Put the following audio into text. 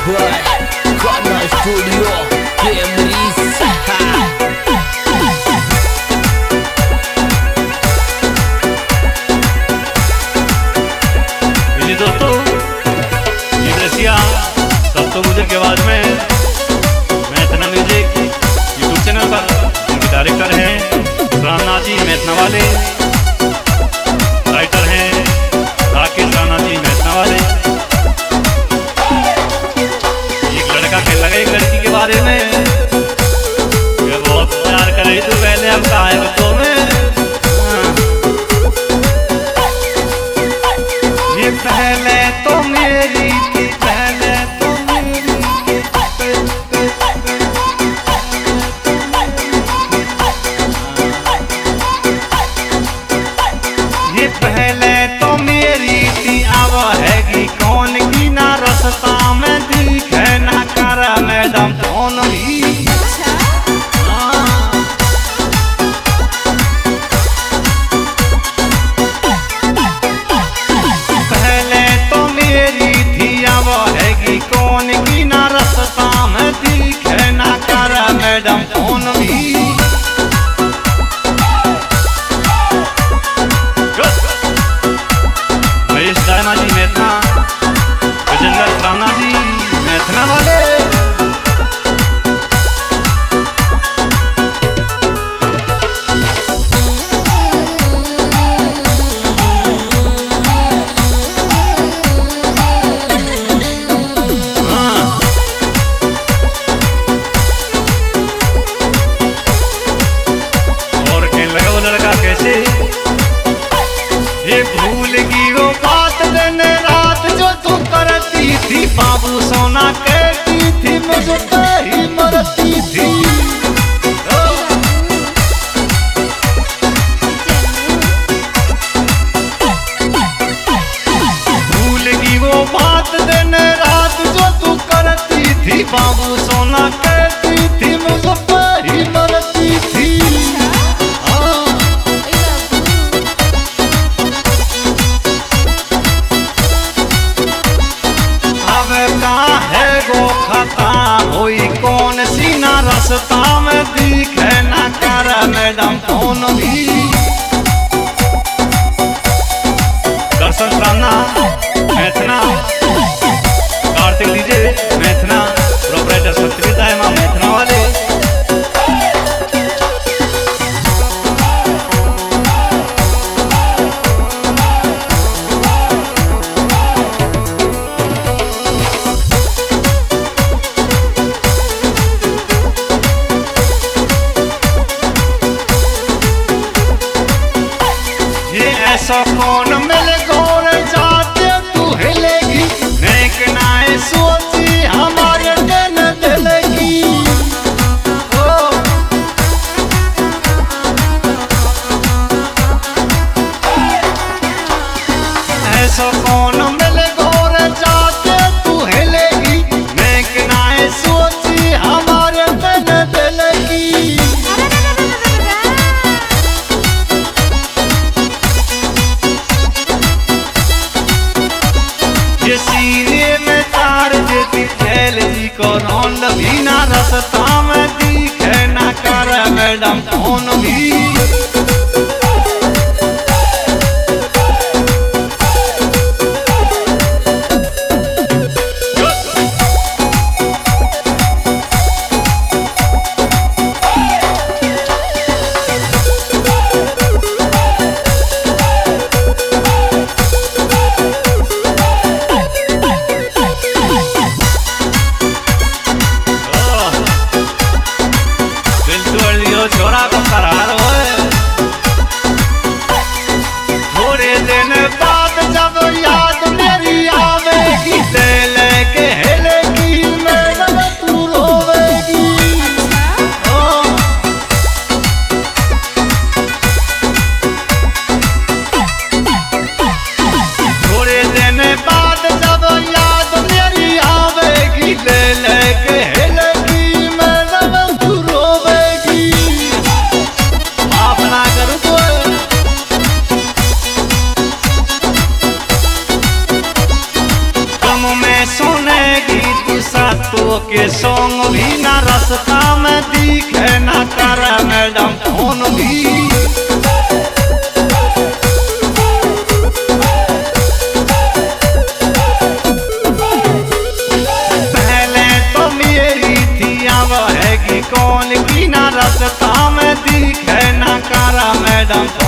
by Kana Studio Cameries। जी दोस्तों, ये रसिया सबको म्यूजिक के आवाज में मैथना म्यूजिक यूट्यूब चैनल पर उनके डायरेक्टर हैं राणा जी मैथना वाले, राइटर हैं राकेश राणा जी मैथना वाले। एक लड़का कहने लगा एक लड़की के बारे में, ये बहुत प्यार करे तो पहले हम कहा है बच्चों में। ये पहले तो मेरी थी, पहले तो मेरी थी, ये पहले तो मेरी थी, अब हैगी कौन की ना रास्ता में दिखे ना कर मैडम कौन भी। कौन की ना रास्ता में दिखे ना कर मैडम कौन भी। महेश राणा जी मैथना, विजेंद्र राणा जी मैथना वाले। ये भूलगी वो बात दिन रात जो तू करती थी, बाबू सोना कहती थी मुझे पे ही मरती थी। भूलगी वो बात दिन रात जो तू करती थी, बाबू सोना कहती थी मुझे पे ही मरती थी। होई कौन सी ना रास्ता में दिखे ना कर मैडम कौन भी। दर्शन राणा मैथना, कार्तिक डीजे मैथना, प्रोपराइटर सत्यजीत दायमा मैथना वाले। ऐसा कौन मिल गौर जाते तू हिलेगी, नेक नाए सोची हमारे दिन दिलेगी। ऐसा कौन मिल गौर जाते तू हिलेगी, नेक नाए सोची हमारे दिन दिलेगी। ये सीने में तार देती फैल जी को रौंद भी ना रास्ता में दिखे ना कर मैडम कौन भी। छोरा को करार हो की सातों के सॉन्ग भी ना रास्ता में दिखे ना करा मैडम फोन भी। पहले तो मेरी थी अब है कि कौन की ना रास्ता में दिखे ना करा मैडम